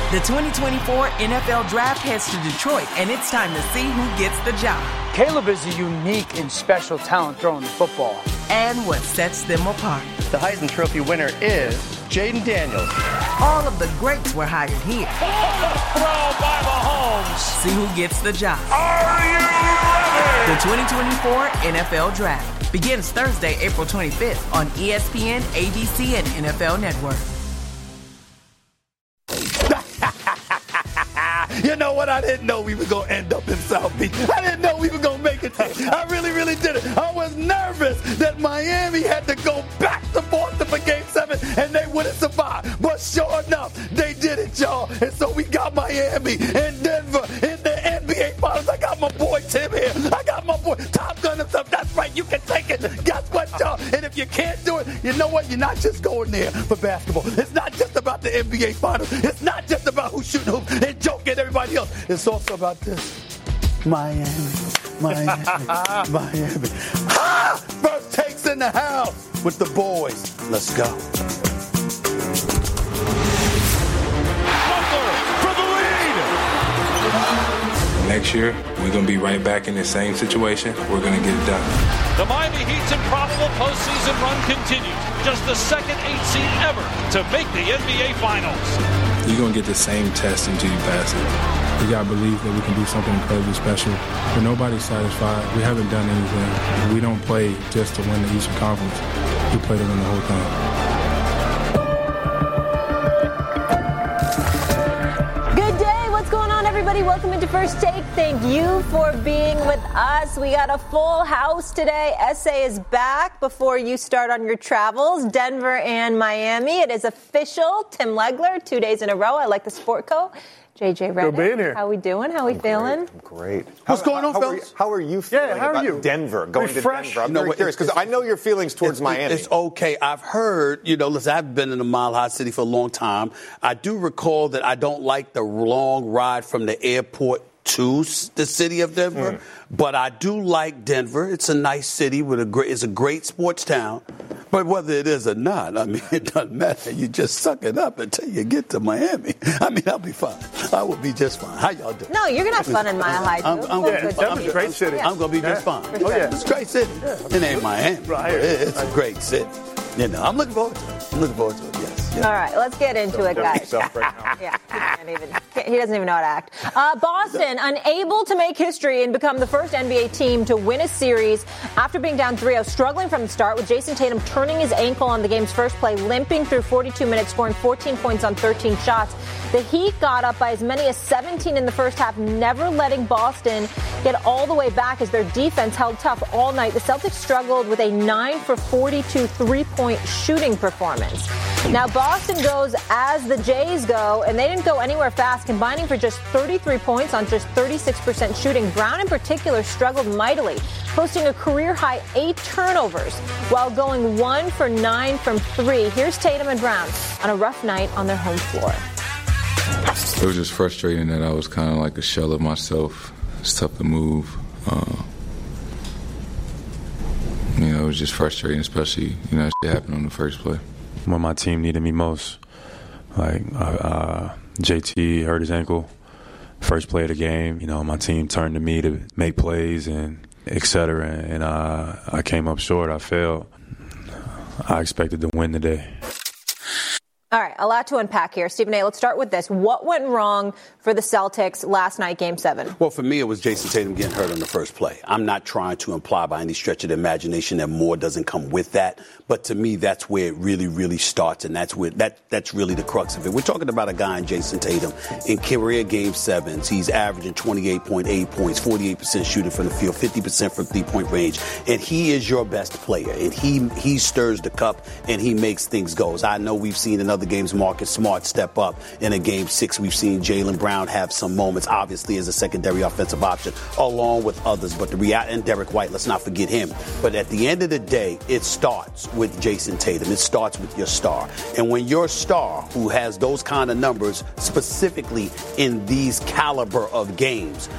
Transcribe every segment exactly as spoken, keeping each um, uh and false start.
The twenty twenty-four N F L Draft heads to Detroit, and it's time to see who gets the job. Caleb is a unique and special talent throwing the football. And what sets them apart. The Heisman Trophy winner is Jaden Daniels. All of the greats were hired here. Throw by Mahomes. See who gets the job. Are you ready? The twenty twenty-four N F L Draft begins Thursday, April twenty-fifth on E S P N, A B C, and N F L Network. You know what? I didn't know we were going to end up in South Beach. I didn't know we were going to make it there. I really, really didn't. I was nervous that Miami had to go back to Boston for Game seven and they wouldn't survive. But sure enough, they did it, y'all. And so we got Miami and Denver in the N B A Finals. I got my boy Tim here. I got my boy Top Gun himself. That's right. You can take it. Guess what, y'all? And if you can't do it, you know what? You're not just going there for basketball. It's not just about the N B A Finals. It's not just about who's shooting hoops and joking everybody else. It's also about this. Miami, Miami, Miami. Ah! First takes in the house with the boys. Let's go. Butler for the lead. Next year, we're going to be right back in the same situation. We're going to get it done. The Miami Heat's improbable postseason run continues. Just the second eight seed ever to make the N B A Finals. You're going to get the same test until you pass it. We got to believe that we can do something incredibly special. But nobody's satisfied. We haven't done anything. We don't play just to win the Eastern Conference. We play to win the whole thing. Good day. What's going on, everybody? Welcome into First Take. Thank you for being with us. We got a full house today. S A is back before you start on your travels. Denver and Miami. It is official. Tim Legler, two days in a row. I like the Sport Co. J J Redick. Good being here. How we doing? How we I'm feeling? Great. I'm great. What's how, going on, how, fellas? Are you, how are you feeling yeah, how about are you? Denver, going Refresh. to Denver? I'm you know, very curious because I know your feelings towards it's, Miami. It's okay. I've heard, you know, listen, I've been in the Mile High City for a long time. I do recall that I don't like the long ride from the airport to the city of Denver, mm. but I do like Denver. It's a nice city with a great, it's a great sports town. But whether it is or not, I mean, it doesn't matter. You just suck it up until you get to Miami. I mean, I'll be fine. I will be just fine. How y'all doing? No, you're going to have fun in Mile High, too. I'm, I'm, yeah, I'm, Denver's a great city. I'm going to be yeah. just fine. Oh, sure. yeah. It's a great city. Yeah, it ain't Miami. Right. It's a great city. You know, I'm looking forward to it. I'm looking forward to it, yes. yes. All right, let's get into it, guys. Right yeah, he, can't even, can't, he doesn't even know how to act. Uh, Boston, unable to make history and become the first N B A team to win a series after being down three oh, struggling from the start with Jason Tatum turning his ankle on the game's first play, limping through forty-two minutes, scoring fourteen points on thirteen shots. The Heat got up by as many as seventeen in the first half, never letting Boston get all the way back as their defense held tough all night. The Celtics struggled with a nine for forty-two three-point shooting performance. Now, Boston goes as the Jays go, and they didn't go anywhere fast, combining for just thirty-three points on just thirty-six percent shooting. Brown, in particular, struggled mightily, posting a career-high eight turnovers while going one for nine from three. Here's Tatum and Brown on a rough night on their home floor. It was just frustrating that I was kind of like a shell of myself. It's tough to move. Uh, you know, it was just frustrating, especially, you know, it happened on the first play. When my team needed me most, like uh, uh, J T hurt his ankle, first play of the game, you know, my team turned to me to make plays and et cetera, and uh, I came up short. I failed. I expected to win today. All right, a lot to unpack here. Stephen A., let's start with this. What went wrong for the Celtics last night, Game seven? Well, for me, it was Jason Tatum getting hurt on the first play. I'm not trying to imply by any stretch of the imagination that more doesn't come with that. But to me, that's where it really, really starts, and that's where that that's really the crux of it. We're talking about a guy in Jason Tatum in career Game sevens. He's averaging twenty-eight point eight points, forty-eight percent shooting from the field, fifty percent from three-point range. And he is your best player. And he he stirs the cup, and he makes things go. I know we've seen in other games Marcus Smart step up. In a Game six, we've seen Jaylen Brown have some moments, obviously as a secondary offensive option, along with others. But the reality, and Derek White, let's not forget him. But at the end of the day, it starts with Jason Tatum. It starts with your star. And when your star, who has those kind of numbers, specifically in these caliber of games,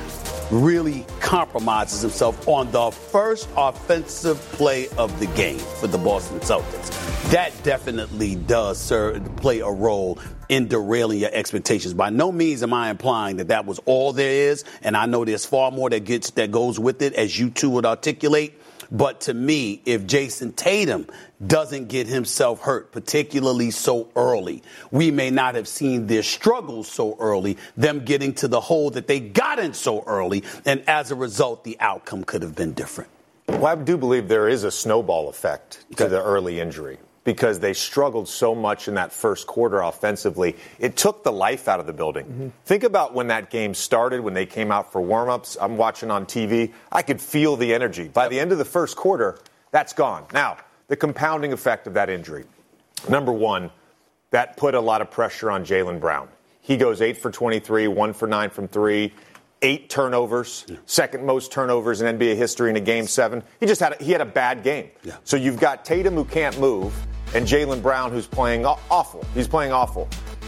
really compromises himself on the first offensive play of the game for the Boston Celtics. That definitely does serve, play a role in derailing your expectations. By no means am I implying that that was all there is, and I know there's far more that gets that goes with it, as you two would articulate. But to me, if Jason Tatum doesn't get himself hurt, particularly so early, we may not have seen their struggles so early, them getting to the hole that they got in so early, and as a result, the outcome could have been different. Well, I do believe there is a snowball effect to the early injury because they struggled so much in that first quarter offensively. It took the life out of the building. Mm-hmm. Think about when that game started, when they came out for warm-ups. I'm watching on T V. I could feel the energy. By the end of the first quarter, that's gone. Now, the compounding effect of that injury. Number one, that put a lot of pressure on Jaylen Brown. He goes eight for twenty-three, one for nine from three, eight turnovers, yeah. second most turnovers in N B A history in a game seven. He just had a, he had a bad game. Yeah. So you've got Tatum, who can't move, and Jaylen Brown, who's playing awful. He's playing awful.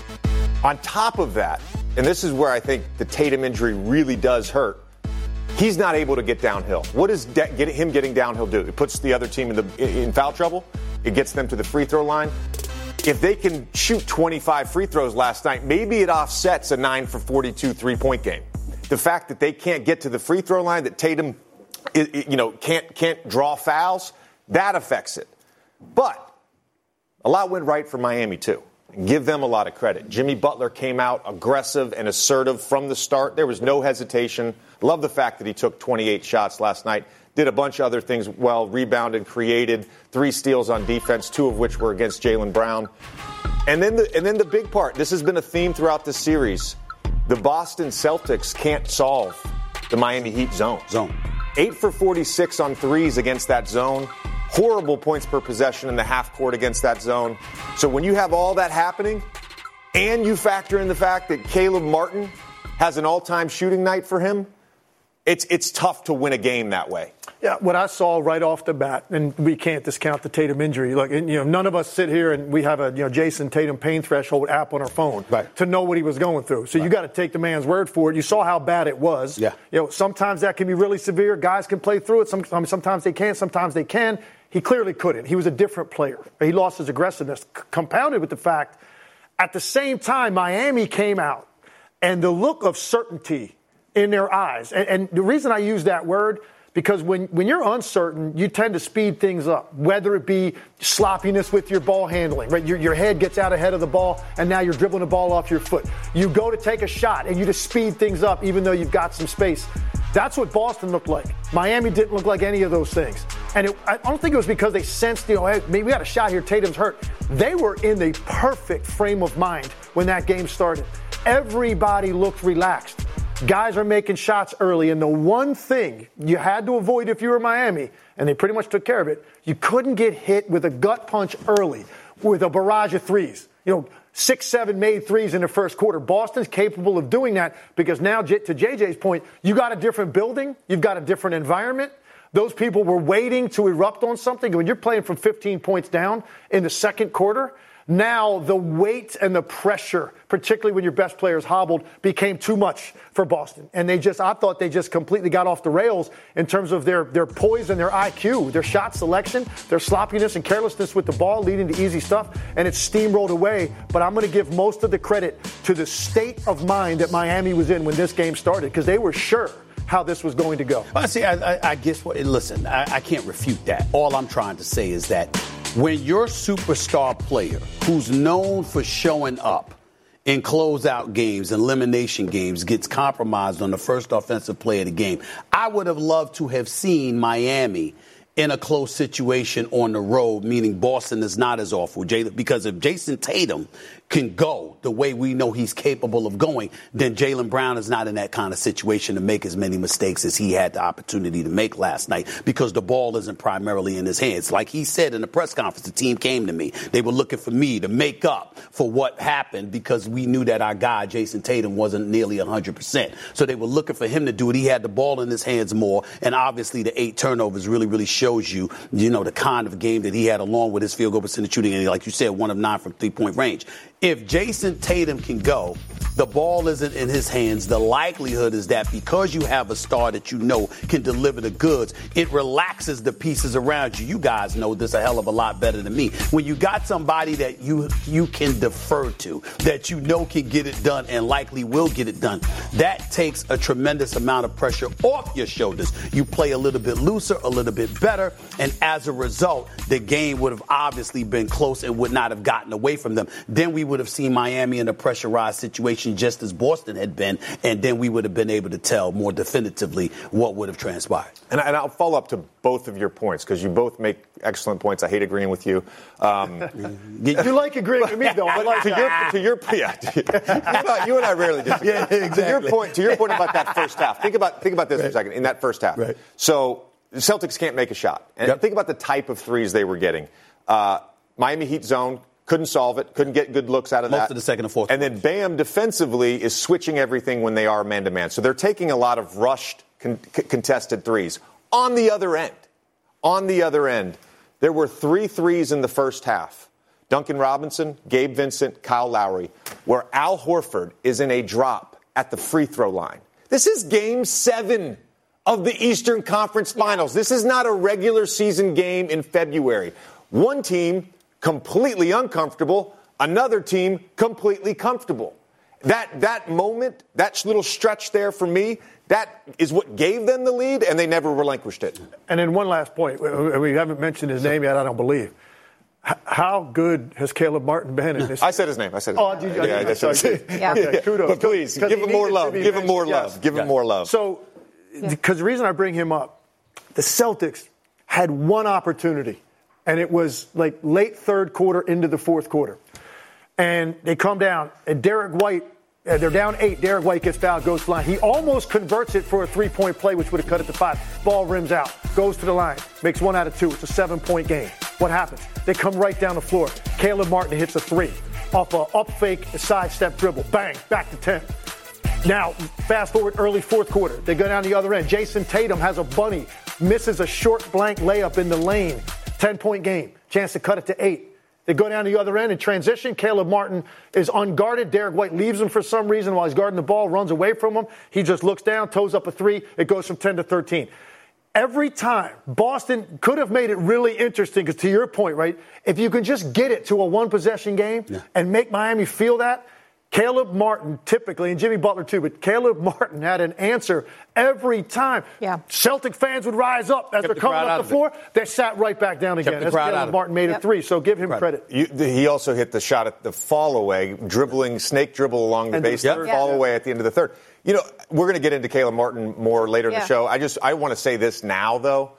On top of that, and this is where I think the Tatum injury really does hurt, he's not able to get downhill. What does de- get him getting downhill do? It puts the other team in, the, in foul trouble. It gets them to the free throw line. If they can shoot twenty-five free throws last night, maybe it offsets a nine for forty-two three-point game. The fact that they can't get to the free throw line, that Tatum, you know, can't can't draw fouls, that affects it. But a lot went right for Miami, too. Give them a lot of credit. Jimmy Butler came out aggressive and assertive from the start. There was no hesitation. Love the fact that he took twenty-eight shots last night. Did a bunch of other things well, rebounded, created, three steals on defense, two of which were against Jaylen Brown. And then the, and then the big part, this has been a theme throughout the series. The Boston Celtics can't solve the Miami Heat zone. Zone. Eight for forty-six on threes against that zone. Horrible points per possession in the half court against that zone. So when you have all that happening, and you factor in the fact that Caleb Martin has an all-time shooting night for him, it's it's tough to win a game that way. Yeah, what I saw right off the bat, and we can't discount the Tatum injury. Look, you know, none of us sit here and we have a you know Jason Tatum pain threshold app on our phone right. to know what he was going through. So right. you got to take the man's word for it. You saw how bad it was. Yeah. You know, sometimes that can be really severe. Guys can play through it. Sometimes, sometimes they can't. Sometimes they can. He clearly couldn't. He was a different player. He lost his aggressiveness, c- compounded with the fact, at the same time, Miami came out, and the look of certainty in their eyes. And, and the reason I use that word, because when, when you're uncertain, you tend to speed things up, whether it be sloppiness with your ball handling, right? Your, your head gets out ahead of the ball, and now you're dribbling the ball off your foot. You go to take a shot, and you just speed things up, even though you've got some space. That's what Boston looked like. Miami didn't look like any of those things. And it, I don't think it was because they sensed, you know, hey, maybe we got a shot here, Tatum's hurt. They were in the perfect frame of mind when that game started. Everybody looked relaxed. Guys are making shots early, and the one thing you had to avoid if you were Miami, and they pretty much took care of it, you couldn't get hit with a gut punch early with a barrage of threes. You know, six, seven made threes in the first quarter. Boston's capable of doing that because now, to J J's point, you got a different building, you've got a different environment. Those people were waiting to erupt on something. When you're playing from fifteen points down in the second quarter, now the weight and the pressure, particularly when your best players hobbled, became too much for Boston. And they just, I thought they just completely got off the rails in terms of their, their poise and their I Q, their shot selection, their sloppiness and carelessness with the ball, leading to easy stuff, and it steamrolled away. But I'm going to give most of the credit to the state of mind that Miami was in when this game started, because they were sure how this was going to go. Well, see, I, I, I guess what, listen, I, I can't refute that. All I'm trying to say is that when your superstar player, who's known for showing up in closeout games, elimination games, gets compromised on the first offensive play of the game, I would have loved to have seen Miami in a close situation on the road, meaning Boston is not as awful. Because if Jason Tatum can go the way we know he's capable of going, then Jaylen Brown is not in that kind of situation to make as many mistakes as he had the opportunity to make last night, because the ball isn't primarily in his hands. Like he said in the press conference, the team came to me. They were looking for me to make up for what happened because we knew that our guy, Jason Tatum, wasn't nearly one hundred percent. So they were looking for him to do it. He had the ball in his hands more, and obviously the eight turnovers really, really shows you, you know, the kind of game that he had along with his field goal percentage shooting, and like you said, one of nine from three-point range. If Jason Tatum can go, the ball isn't in his hands, the likelihood is that because you have a star that you know can deliver the goods, it relaxes the pieces around you. You guys know this a hell of a lot better than me. When you got somebody that you you can defer to, that you know can get it done and likely will get it done, that takes a tremendous amount of pressure off your shoulders. You play a little bit looser, a little bit better, and as a result, the game would have obviously been close and would not have gotten away from them. Then we would have seen Miami in a pressurized situation just as Boston had been, and then we would have been able to tell more definitively what would have transpired. And, and I'll follow up to both of your points because you both make excellent points. I hate agreeing with you. Um, you like agreeing with me, though. I like to your, to your, yeah, to, you and I rarely disagree. Yeah, exactly. To your point, to your point about that first half. Think about think about this right. for a second. In that first half, right. so the Celtics can't make a shot, and yep. think about the type of threes they were getting. Uh, Miami Heat zone. Couldn't solve it. Couldn't get good looks out of Most that. Most of the second and fourth. And then Bam defensively is switching everything when they are man-to-man. So they're taking a lot of rushed, con- contested threes. On the other end, on the other end, there were three threes in the first half. Duncan Robinson, Gabe Vincent, Kyle Lowry, where Al Horford is in a drop at the free throw line. This is game seven of the Eastern Conference Finals. This is not a regular season game in February. One team completely uncomfortable, another team completely comfortable. That that moment, that little stretch there for me, that is what gave them the lead, and they never relinquished it. And then one last point. We haven't mentioned his name yet, I don't believe. How good has Caleb Martin been in this? I said his name. I said his oh, name. You, yeah, I, that's sorry. yeah. yeah, kudos. But please, give him more love. Give him more love. Give him more love. So, because the reason I bring him up, the Celtics had one opportunity. And it was like late third quarter into the fourth quarter. And they come down, and Derek White, uh, they're down eight. Derek White gets fouled, goes to the line. He almost converts it for a three-point play, which would have cut it to five. Ball rims out, goes to the line, makes one out of two. It's a seven-point game. What happens? They come right down the floor. Caleb Martin hits a three off a up fake, a sidestep dribble. Bang, back to ten. Now, fast forward early fourth quarter. They go down the other end. Jason Tatum has a bunny, misses a short blank layup in the lane. ten-point game. Chance to cut it to eight. They go down the other end in transition. Caleb Martin is unguarded. Derek White leaves him for some reason while he's guarding the ball, runs away from him. He just looks down, toes up a three. It goes from ten to thirteen. Every time, Boston could have made it really interesting because to your point, right, if you can just get it to a one-possession game yeah. and make Miami feel that, Caleb Martin typically, and Jimmy Butler too, but Caleb Martin had an answer every time. Yeah. Celtic fans would rise up as Kept they're the coming crowd up the floor. They sat right back down again. Kept the As crowd Caleb out Martin made yep. a three, so give him credit. You, he also hit the shot at the fall away, dribbling, snake dribble along the And base, the fall yeah. away at the end of the third. You know, we're going to get into Caleb Martin more later yeah. in the show. I just I want to say this now, though.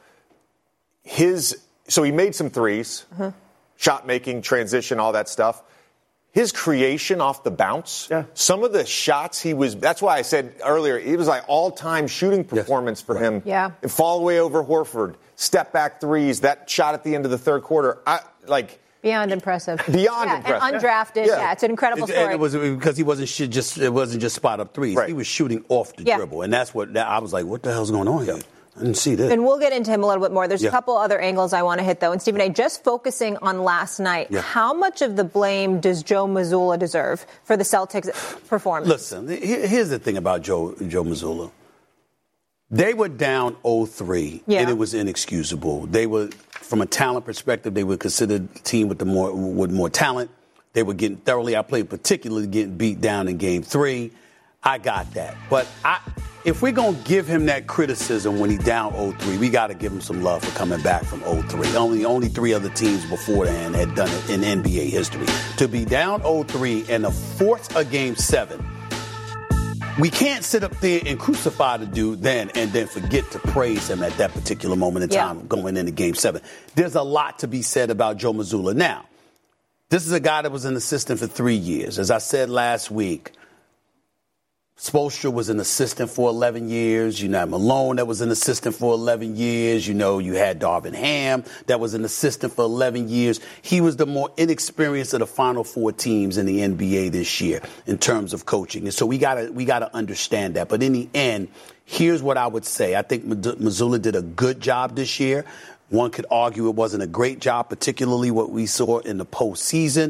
His so he made some threes, uh-huh. shot making, transition, all that stuff. His creation off the bounce, yeah. some of the shots he was, that's why I said earlier, it was like all-time shooting performance yes. for right. him. Yeah. Fall away over Horford, step back threes, that shot at the end of the third quarter. I like Beyond impressive. Beyond yeah, impressive. And undrafted. Yeah. yeah, it's an incredible it, story. And it was because he wasn't sh- just it wasn't just spot up threes. Right. He was shooting off the yeah. dribble, and that's what that, I was like, what the hell's going on here? I didn't see this. And we'll get into him a little bit more. There's yeah. a couple other angles I want to hit, though. And, Stephen A., just focusing on last night, yeah. how much of the blame does Joe Mazzulla deserve for the Celtics' performance? Listen, here's the thing about Joe Joe Mazzulla. They were down oh three, yeah. and it was inexcusable. They were, from a talent perspective, they were considered the team with the more with more talent. They were getting thoroughly outplayed, particularly getting beat down in game three. I got that. But I, if we're going to give him that criticism when he's down oh three, we got to give him some love for coming back from oh three. Only only three other teams beforehand had done it in N B A history. To be down oh three and to force a game seven, we can't sit up there and crucify the dude then and then forget to praise him at that particular moment in time yeah. going into game seven. There's a lot to be said about Joe Mazzulla. Now, this is a guy that was an assistant for three years. As I said last week, Spoelstra was an assistant for eleven years. You know, Malone that was an assistant for eleven years. You know, you had Darvin Ham that was an assistant for eleven years. He was the more inexperienced of the Final Four teams in the N B A this year in terms of coaching. And so we gotta we gotta understand that. But in the end, here's what I would say. I think Mazzulla did a good job this year. One could argue it wasn't a great job, particularly what we saw in the postseason.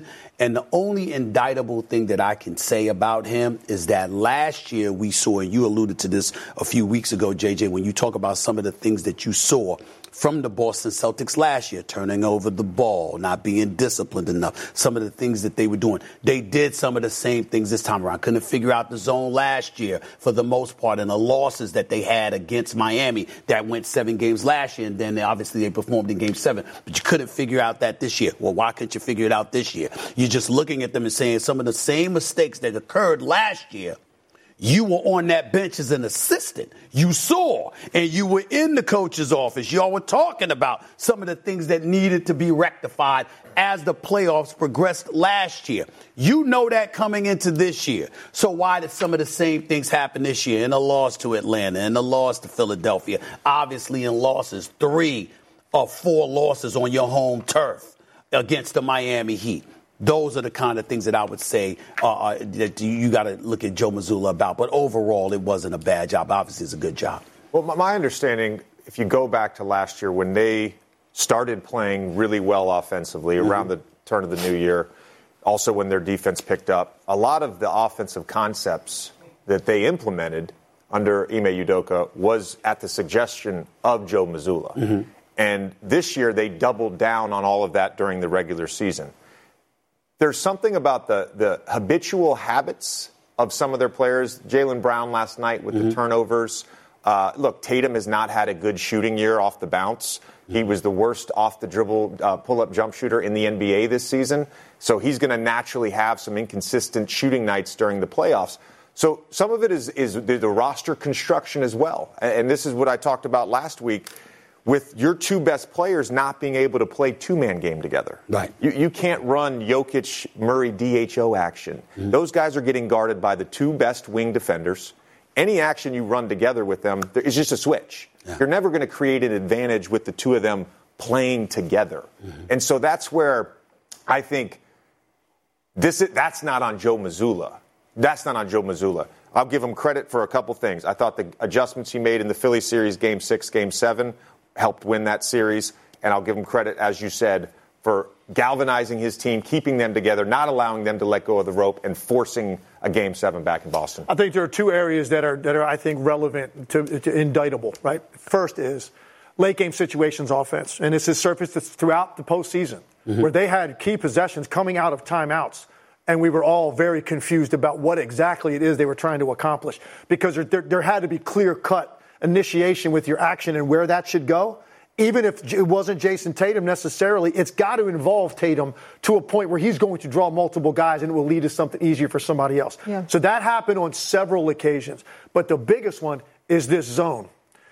And the only indictable thing that I can say about him is that last year we saw, and you alluded to this a few weeks ago, J J, when you talk about some of the things that you saw from the Boston Celtics last year, turning over the ball, not being disciplined enough, some of the things that they were doing. They did some of the same things this time around. Couldn't figure out the zone last year for the most part, and the losses that they had against Miami that went seven games last year, and then they, obviously they performed in game seven. But you couldn't figure out that this year. Well, why couldn't you figure it out this year? You're just looking at them and saying some of the same mistakes that occurred last year, you were on that bench as an assistant. You saw, and you were in the coach's office. Y'all were talking about some of the things that needed to be rectified as the playoffs progressed last year. You know that coming into this year. So why did some of the same things happen this year? In a loss to Atlanta, in a loss to Philadelphia, obviously in losses, three or four losses on your home turf against the Miami Heat. Those are the kind of things that I would say uh, that you got to look at Joe Mazzulla about. But overall, it wasn't a bad job. Obviously, it's a good job. Well, my understanding, if you go back to last year when they started playing really well offensively mm-hmm. around the turn of the new year, also when their defense picked up, a lot of the offensive concepts that they implemented under Ime Udoka was at the suggestion of Joe Mazzulla. Mm-hmm. And this year, they doubled down on all of that during the regular season. There's something about the, the habitual habits of some of their players. Jaylen Brown last night with mm-hmm. the turnovers. Uh, look, Tatum has not had a good shooting year off the bounce. Mm-hmm. He was the worst off-the-dribble uh, pull-up jump shooter in the N B A this season. So he's going to naturally have some inconsistent shooting nights during the playoffs. So some of it is, is the, the roster construction as well. And, and this is what I talked about last week. With your two best players not being able to play two-man game together. Right. You, you can't run Jokic, Murray, D H O action. Mm-hmm. Those guys are getting guarded by the two best wing defenders. Any action you run together with them is just a switch. Yeah. You're never going to create an advantage with the two of them playing together. Mm-hmm. And so that's where I think this is, that's not on Joe Mazzulla. That's not on Joe Mazzulla. I'll give him credit for a couple things. I thought the adjustments he made in the Philly series, game six, game seven, helped win that series, and I'll give him credit, as you said, for galvanizing his team, keeping them together, not allowing them to let go of the rope, and forcing a Game seven back in Boston. I think there are two areas that are, that are I think, relevant to, to indictable, right? First is late game situations offense, and this has surfaced throughout the postseason, mm-hmm. where they had key possessions coming out of timeouts, and we were all very confused about what exactly it is they were trying to accomplish, because there, there, there had to be clear-cut initiation with your action and where that should go. Even if it wasn't Jason Tatum necessarily, it's got to involve Tatum to a point where he's going to draw multiple guys and it will lead to something easier for somebody else. Yeah. So that happened on several occasions. But the biggest one is this zone,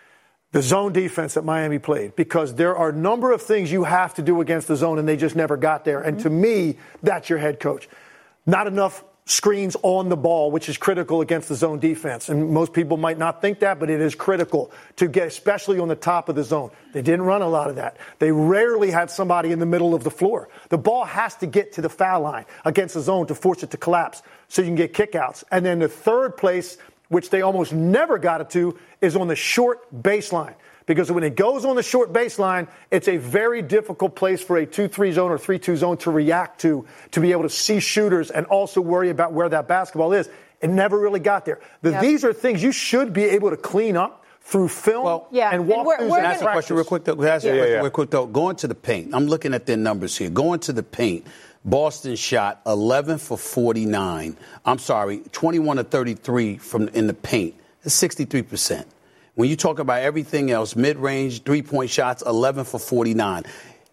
the zone defense that Miami played, because there are a number of things you have to do against the zone and they just never got there. And to me, that's your head coach. Not enough screens on the ball, which is critical against the zone defense. And most people might not think that, but it is critical to get, especially on the top of the zone. They didn't run a lot of that. They rarely had somebody in the middle of the floor. The ball has to get to the foul line against the zone to force it to collapse so you can get kickouts. And then the third place, which they almost never got it to, is on the short baseline. Because when it goes on the short baseline, it's a very difficult place for a two three zone or three two zone to react to, to be able to see shooters and also worry about where that basketball is. It never really got there. The, yep. These are things you should be able to clean up through film well, yeah. and walk through. Can I ask a question real quick, though? Can I ask yeah, a question yeah. real quick, though? Going to the paint. I'm looking at their numbers here. Going to the paint. Boston shot eleven for forty-nine. I'm sorry, twenty-one to thirty-three from in the paint. That's sixty-three percent. When you talk about everything else, mid-range, three-point shots, eleven for forty-nine,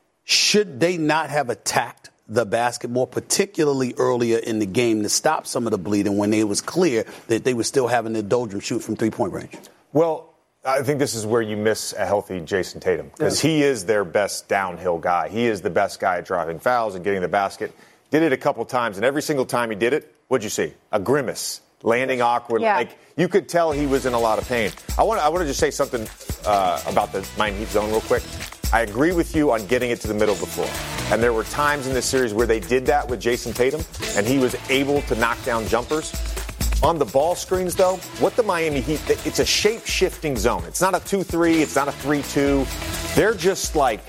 should they not have attacked the basketball, particularly earlier in the game, to stop some of the bleeding when it was clear that they were still having the doldrum shoot from three-point range? Well, I think this is where you miss a healthy Jason Tatum, because yeah. he is their best downhill guy. He is the best guy at driving fouls and getting the basket. Did it a couple times, and every single time he did it, what'd you see? A grimace. Landing awkward. Yeah. Like, you could tell he was in a lot of pain. I want to I want to just say something uh, about the Miami Heat zone real quick. I agree with you on getting it to the middle of the floor. And there were times in this series where they did that with Jason Tatum, and he was able to knock down jumpers. On the ball screens, though, what the Miami Heat, it's a shape-shifting zone. It's not a two three. It's not a three two. They're just like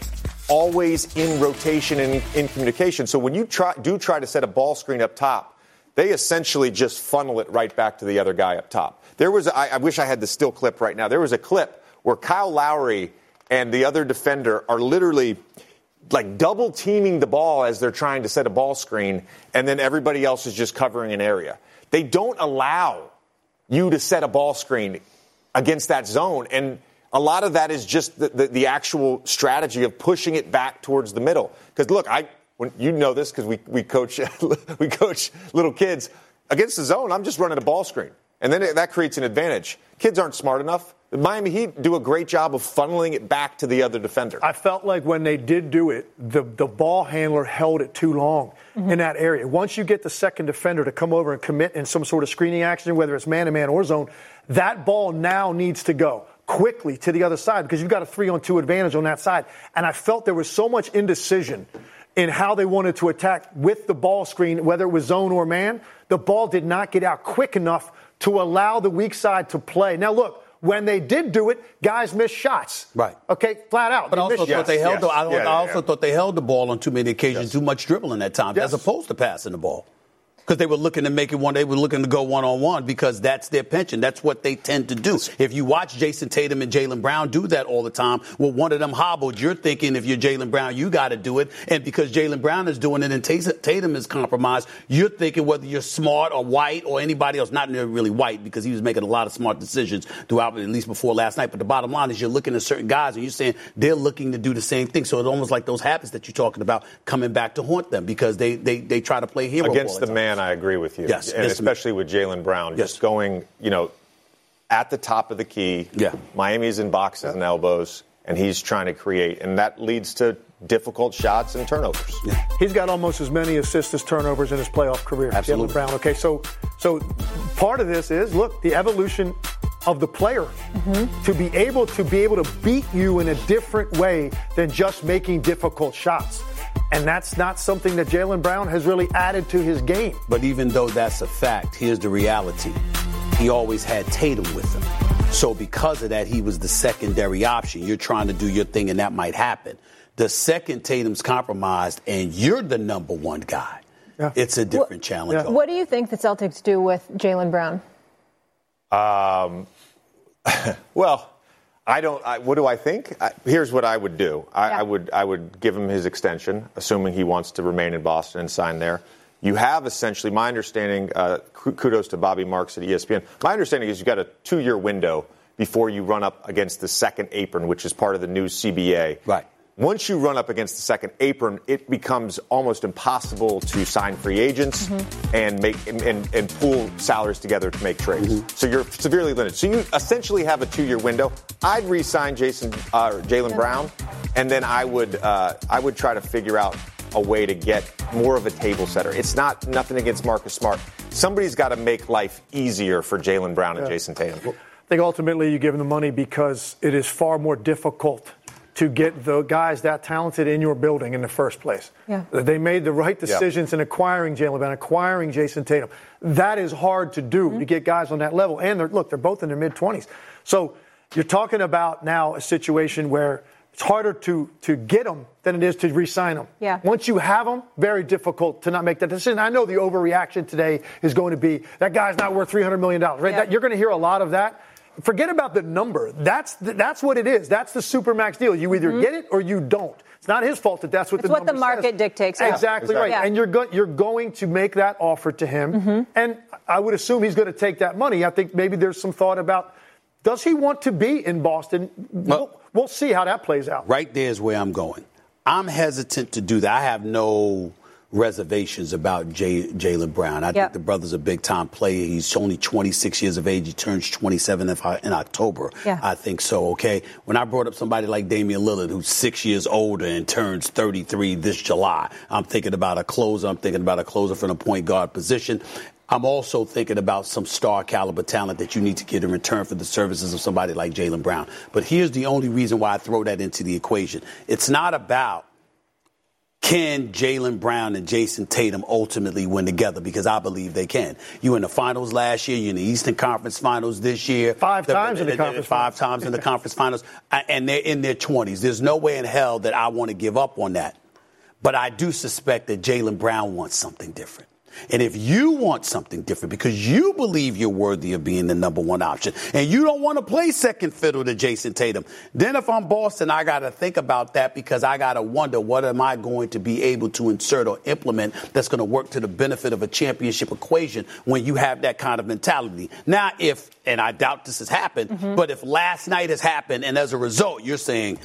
always in rotation and in communication. So when you try, do try to set a ball screen up top, they essentially just funnel it right back to the other guy up top. There was, a, I, I wish I had the still clip right now. There was a clip where Kyle Lowry and the other defender are literally like double teaming the ball as they're trying to set a ball screen, and then everybody else is just covering an area. They don't allow you to set a ball screen against that zone, and a lot of that is just the, the, the actual strategy of pushing it back towards the middle. Because look, I when, you know this because we we coach we coach little kids against the zone. I'm just running a ball screen, and then it, that creates an advantage. Kids aren't smart enough. The Miami Heat do a great job of funneling it back to the other defender. I felt like when they did do it, the, the ball handler held it too long mm-hmm. in that area. Once you get the second defender to come over and commit in some sort of screening action, whether it's man-to-man or zone, that ball now needs to go quickly to the other side because you've got a three-on-two advantage on that side. And I felt there was so much indecision in how they wanted to attack with the ball screen, whether it was zone or man. The ball did not get out quick enough to allow the weak side to play. Now, look. When they did do it, guys missed shots. Right. Okay, flat out. But they also thought yes, they held yes. the, I, yeah, I yeah, also yeah. thought they held the ball on too many occasions, yes. too much dribbling at times, yes. as opposed to passing the ball. Because they were looking to make it one, they were looking to go one-on-one because that's their penchant. That's what they tend to do. If you watch Jason Tatum and Jaylen Brown do that all the time, well, one of them hobbled, you're thinking if you're Jaylen Brown, you got to do it. And because Jaylen Brown is doing it and Tatum is compromised, you're thinking whether you're smart or white or anybody else, not really white because he was making a lot of smart decisions throughout, at least before last night. But the bottom line is you're looking at certain guys and you're saying they're looking to do the same thing. So it's almost like those habits that you're talking about coming back to haunt them because they, they, they try to play hero against ball the man. I agree with you. Yes. And especially with Jaylen Brown, yes. just going, you know, at the top of the key. Yeah. Miami's in boxes yeah. and elbows, and he's trying to create, and that leads to difficult shots and turnovers. Yeah. He's got almost as many assists as turnovers in his playoff career. Absolutely. Jaylen Brown. Okay, so so part of this is look the evolution of the player mm-hmm. to be able to be able to beat you in a different way than just making difficult shots. And that's not something that Jaylen Brown has really added to his game. But even though that's a fact, here's the reality. He always had Tatum with him. So because of that, he was the secondary option. You're trying to do your thing, and that might happen. The second Tatum's compromised, and you're the number one guy. Yeah. It's a different what, challenge. Yeah. What do you think the Celtics do with Jaylen Brown? Um, well... I don't. I, what do I think? I, here's what I would do. I, yeah. I would. I would give him his extension, assuming he wants to remain in Boston and sign there. You have essentially, my understanding. Uh, kudos to Bobby Marks at E S P N. My understanding is you've got a two-year window before you run up against the second apron, which is part of the new C B A. Right. Once you run up against the second apron, it becomes almost impossible to sign free agents mm-hmm. and make and, and, and pool salaries together to make trades. Mm-hmm. So you're severely limited. So you essentially have a two-year window. I'd re-sign Jason uh, Jaylen Brown, and then I would uh, I would try to figure out a way to get more of a table setter. It's not nothing against Marcus Smart. Somebody's got to make life easier for Jaylen Brown and yeah. Jason Tatum. I think ultimately you give them the money because it is far more difficult to get the guys that talented in your building in the first place. Yeah. They made the right decisions yeah. in acquiring Jaylen Brown, acquiring Jason Tatum. That is hard to do mm-hmm. to get guys on that level. And they're, look, they're both in their mid-twenties. So you're talking about now a situation where it's harder to, to get them than it is to re-sign them. Yeah. Once you have them, very difficult to not make that decision. I know the overreaction today is going to be, that guy's not worth three hundred million dollars. Right? Yeah. That, you're going to hear a lot of that. Forget about the number. That's the, that's what it is. That's the Supermax deal. You either mm-hmm. get it or you don't. It's not his fault that that's what it's the what number the market says. dictates. Yeah. Exactly, exactly right. Yeah. And you're go- you're going to make that offer to him. Mm-hmm. And I would assume he's going to take that money. I think maybe there's some thought about, does he want to be in Boston? Well, we'll, we'll see how that plays out. Right there is where I'm going. I'm hesitant to do that. I have no reservations about Jay, Jaylen Brown. I yep. think the brother's a big-time player. He's only twenty-six years of age. He turns twenty-seven in October. Yeah. I think so, okay? When I brought up somebody like Damian Lillard, who's six years older and turns thirty-three this July, I'm thinking about a closer. I'm thinking about a closer from the point guard position. I'm also thinking about some star caliber talent that you need to get in return for the services of somebody like Jaylen Brown. But here's the only reason why I throw that into the equation. It's not about can Jaylen Brown and Jason Tatum ultimately win together? Because I believe they can. You in the finals last year. You in the Eastern Conference Finals this year. Five the, times the, in the, the conference Five finals. times in the conference finals. And they're in their twenties. There's no way in hell that I want to give up on that. But I do suspect that Jaylen Brown wants something different. And if you want something different because you believe you're worthy of being the number one option and you don't want to play second fiddle to Jason Tatum, then if I'm Boston, I got to think about that because I got to wonder what am I going to be able to insert or implement that's going to work to the benefit of a championship equation when you have that kind of mentality. Now, if, and I doubt this has happened, mm-hmm. but if last night has happened and as a result you're saying,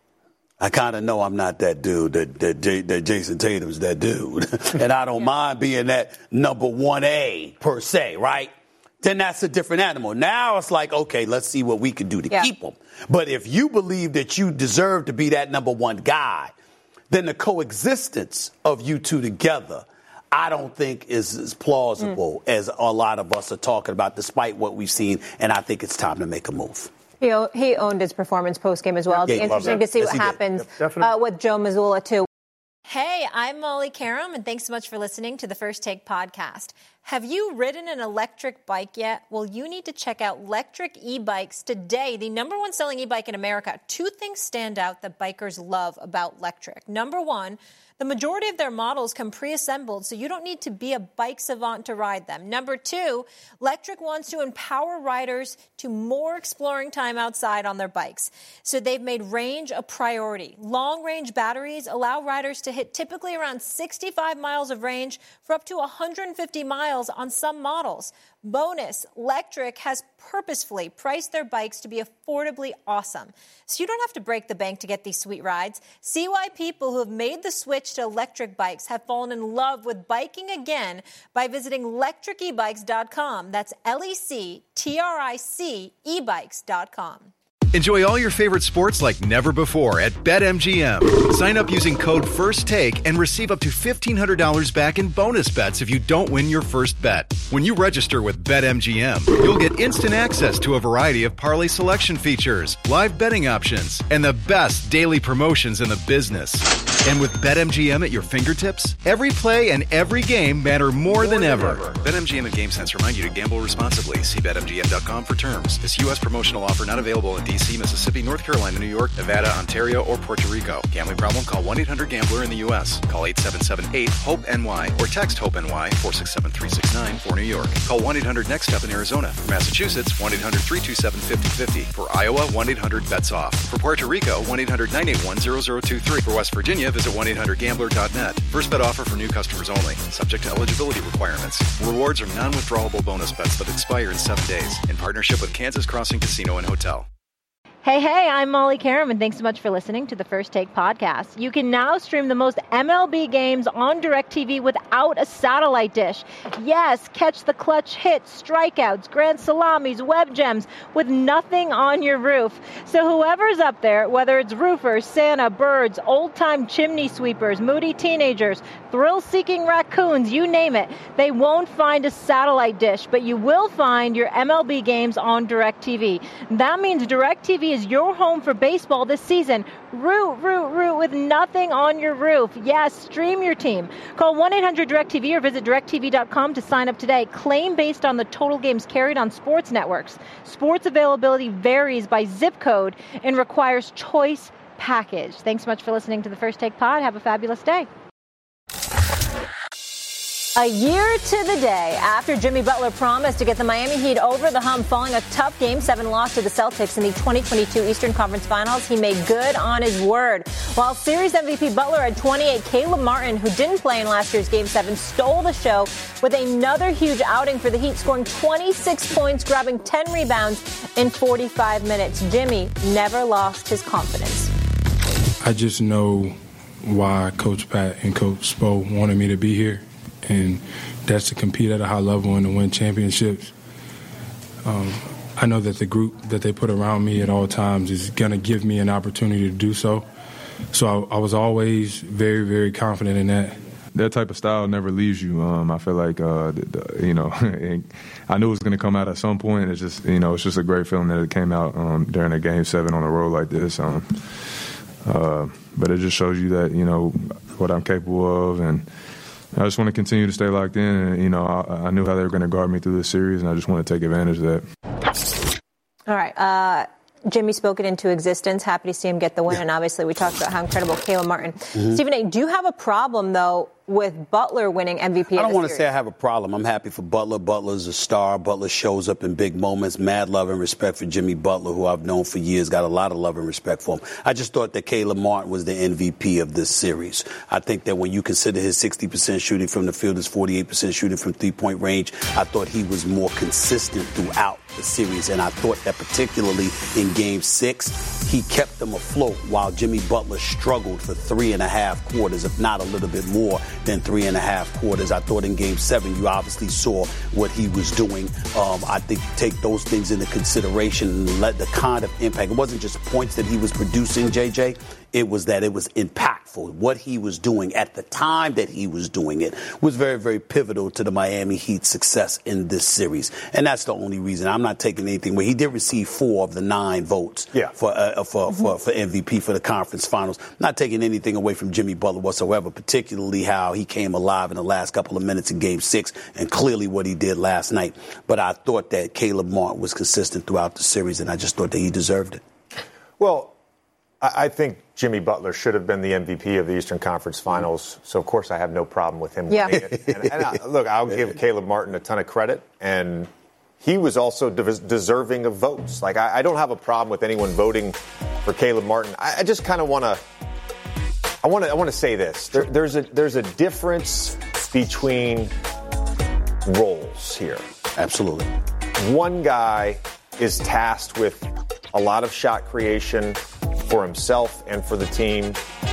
I kind of know I'm not that dude, that, that, that Jason Tatum's that dude. And I don't yeah. mind being that number one A per se, right? Then that's a different animal. Now it's like, okay, let's see what we can do to yeah. keep him. But if you believe that you deserve to be that number one guy, then the coexistence of you two together, I don't think is as plausible mm. as a lot of us are talking about, despite what we've seen. And I think it's time to make a move. He, he owned his performance post-game as well. It's yeah, interesting to see yes, what happens yep, uh, with Joe Mazzulla, too. Hey, I'm Molly Karam, and thanks so much for listening to the First Take podcast. Have you ridden an electric bike yet? Well, you need to check out Lectric E-Bikes today, the number one selling e-bike in America. Two things stand out that bikers love about Lectric. Number one, the majority of their models come pre-assembled, so you don't need to be a bike savant to ride them. Number two, Lectric wants to empower riders to more exploring time outside on their bikes. So they've made range a priority. Long-range batteries allow riders to hit typically around sixty-five miles of range for up to one hundred fifty miles on some models. Bonus, Lectric has purposefully priced their bikes to be affordably awesome. So you don't have to break the bank to get these sweet rides. See why people who have made the switch to electric bikes have fallen in love with biking again by visiting lectric e bikes dot com. That's L E C T R I C e bikes dot com. Enjoy all your favorite sports like never before at BetMGM. Sign up using code FIRSTTAKE and receive up to fifteen hundred dollars back in bonus bets if you don't win your first bet. When you register with BetMGM, you'll get instant access to a variety of parlay selection features, live betting options, and the best daily promotions in the business. And with BetMGM at your fingertips, every play and every game matter more, more than, than ever. ever. BetMGM and GameSense remind you to gamble responsibly. See Bet M G M dot com for terms. This U S promotional offer not available in D C, Mississippi, North Carolina, New York, Nevada, Ontario, or Puerto Rico. Gambling problem? Call one eight hundred gambler in the U S. Call eight seven seven eight hope N Y or text HOPE-NY four six seven three six nine for New York. Call one eight hundred next step in Arizona. For Massachusetts, one eight hundred three two seven five zero five zero. For Iowa, one eight hundred bets off. For Puerto Rico, one eight hundred nine eight one zero zero two three. For West Virginia, visit one eight hundred gambler dot net. First bet offer for new customers only. Subject to eligibility requirements. Rewards are non-withdrawable bonus bets that expire in seven days. In partnership with Kansas Crossing Casino and Hotel. Hey, hey, I'm Molly Karam, and thanks so much for listening to the First Take podcast. You can now stream the most M L B games on DirecTV without a satellite dish. Yes, catch the clutch hits, strikeouts, grand salamis, web gems with nothing on your roof. So whoever's up there, whether it's roofers, Santa, birds, old-time chimney sweepers, moody teenagers, thrill-seeking raccoons, you name it, they won't find a satellite dish, but you will find your M L B games on DirecTV. That means DirecTV is your home for baseball this season. Root, root, root with nothing on your roof. Yes, stream your team. Call one eight hundred direct T V or visit direct T V dot com to sign up today. Claim based on the total games carried on sports networks. Sports availability varies by zip code and requires choice package. Thanks so much for listening to the First Take Pod. Have a fabulous day. A year to the day after Jimmy Butler promised to get the Miami Heat over the hump following a tough Game seven loss to the Celtics in the twenty twenty-two Eastern Conference Finals, he made good on his word. While Series M V P Butler had twenty-eight, Caleb Martin, who didn't play in last year's Game seven, stole the show with another huge outing for the Heat, scoring twenty-six points, grabbing ten rebounds in forty-five minutes. Jimmy never lost his confidence. I just know why Coach Pat and Coach Spo wanted me to be here. And that's to compete at a high level and to win championships. Um, I know that the group that they put around me at all times is going to give me an opportunity to do so. So I, I was always very, very confident in that. That type of style never leaves you. Um, I feel like, uh, the, the, you know, I knew it was going to come out at some point. It's just, you know, it's just a great feeling that it came out um, during a Game seven on the road like this. Um, Uh, but it just shows you that, you know, what I'm capable of. And I just want to continue to stay locked in. And, you know, I, I knew how they were going to guard me through this series, and I just want to take advantage of that. All right. Uh, Jimmy spoke it into existence. Happy to see him get the win. Yeah. And obviously we talked about how incredible Caleb Martin. Mm-hmm. Stephen A., do you have a problem, though, with Butler winning M V P? I don't want to say I have a problem. I'm happy for Butler. Butler's a star. Butler shows up in big moments. Mad love and respect for Jimmy Butler, who I've known for years. Got a lot of love and respect for him. I just thought that Caleb Martin was the M V P of this series. I think that when you consider his sixty percent shooting from the field, his forty-eight percent shooting from three-point range, I thought he was more consistent throughout the series. And I thought that particularly in Game six, he kept them afloat while Jimmy Butler struggled for three and a half quarters, if not a little bit more than three and a half quarters. I thought in Game seven, you obviously saw what he was doing. Um, I think take those things into consideration and let the kind of impact. It wasn't just points that he was producing, J J. It was that it was impactful. What he was doing at the time that he was doing it was very, very pivotal to the Miami Heat's success in this series. And that's the only reason. I'm not taking anything away. He did receive four of the nine votes yeah. for, uh, for, mm-hmm. for, for M V P for the conference finals. Not taking anything away from Jimmy Butler whatsoever, particularly how he came alive in the last couple of minutes in Game six and clearly what he did last night. But I thought that Caleb Martin was consistent throughout the series, and I just thought that he deserved it. Well, I think Jimmy Butler should have been the M V P of the Eastern Conference Finals, so of course I have no problem with him yeah. winning it. And, and I, look, I'll give Caleb Martin a ton of credit, and he was also de- deserving of votes. Like, I, I don't have a problem with anyone voting for Caleb Martin. I, I just kind of want to, I want to, I want to say this: there, there's a there's a difference between roles here. Absolutely. One guy is tasked with a lot of shot creation for himself and for the team.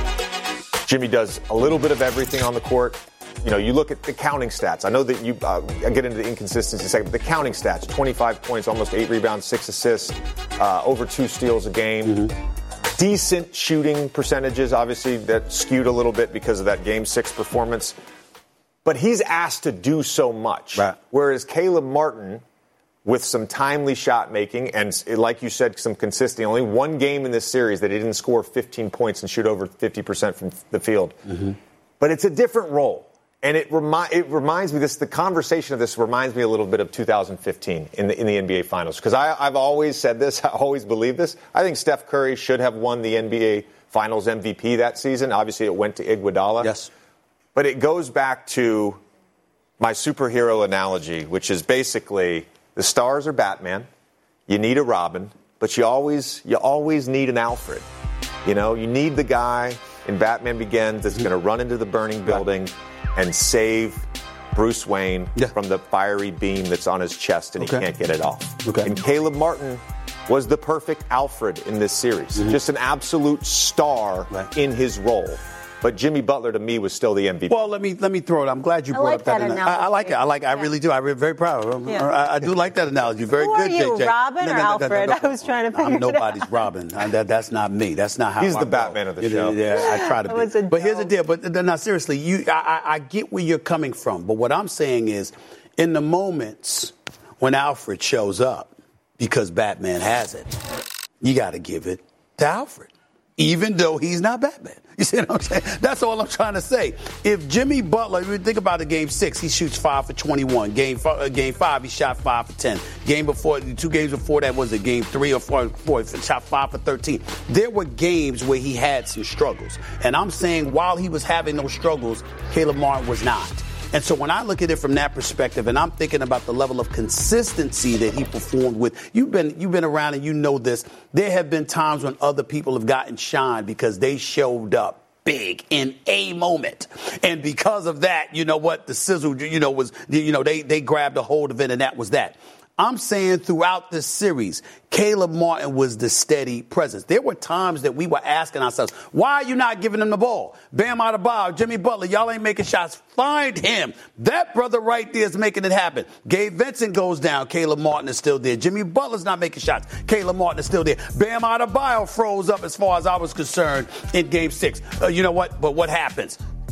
Jimmy does a little bit of everything on the court. You know, you look at the counting stats. I know that you uh, I get into the inconsistency in a second, but the counting stats, twenty-five points, almost eight rebounds, six assists, uh, over two steals a game. Mm-hmm. Decent shooting percentages, obviously, that skewed a little bit because of that Game six performance. But he's asked to do so much. Right. Whereas Caleb Martin, with some timely shot making and, like you said, some consistency. Only one game in this series that he didn't score fifteen points and shoot over fifty percent from the field. Mm-hmm. But it's a different role. And it, remi- it reminds me, this the conversation of this reminds me a little bit of two thousand fifteen in the, in the N B A Finals. Because I've always said this, I always believe this. I think Steph Curry should have won the N B A Finals M V P that season. Obviously, it went to Iguodala. Yes. But it goes back to my superhero analogy, which is basically the stars are Batman. You need a Robin, but you always you always need an Alfred. You know, you need the guy in Batman Begins that's going to run into the burning building and save Bruce Wayne yeah. from the fiery beam that's on his chest and okay. he can't get it off. Okay. And Caleb Martin was the perfect Alfred in this series. Mm-hmm. Just an absolute star right. in his role. But Jimmy Butler, to me, was still the M V P. Well, let me let me throw it. I'm glad you I brought like up that. that analogy. I, I like it. I like. I yeah. really do. I'm very proud of him. Yeah. I, I do like that analogy. Very Who good, are you, J J. Robin no, or no, no, Alfred? no, no, no. I was trying to figure I'm it nobody's out. Robin. I, that, that's not me. That's not how He's I the roll. Batman of the yeah, show. Yeah, I try to be. But here's the deal. But now, seriously, you, I, I get where you're coming from. But what I'm saying is, in the moments when Alfred shows up, because Batman has it, you got to give it to Alfred, even though he's not Batman. You see what I'm saying? That's all I'm trying to say. If Jimmy Butler, if you think about the game six, he shoots five for twenty-one. Game uh, game five, he shot five for ten. Game before, two games before that was it game three or four, four, he shot five for thirteen. There were games where he had some struggles. And I'm saying while he was having those struggles, Caleb Martin was not. And so when I look at it from that perspective, and I'm thinking about the level of consistency that he performed with, you've been you've been around and you know this. There have been times when other people have gotten shine because they showed up big in a moment. And because of that, you know what, the sizzle, you know, was, you know, they, they grabbed a hold of it, and that was that. I'm saying throughout this series, Caleb Martin was the steady presence. There were times that we were asking ourselves, why are you not giving him the ball? Bam Adebayo, Jimmy Butler, y'all ain't making shots. Find him. That brother right there is making it happen. Gabe Vincent goes down. Caleb Martin is still there. Jimmy Butler's not making shots. Caleb Martin is still there. Bam Adebayo froze up as far as I was concerned in game six. Uh, you know what? But what happens?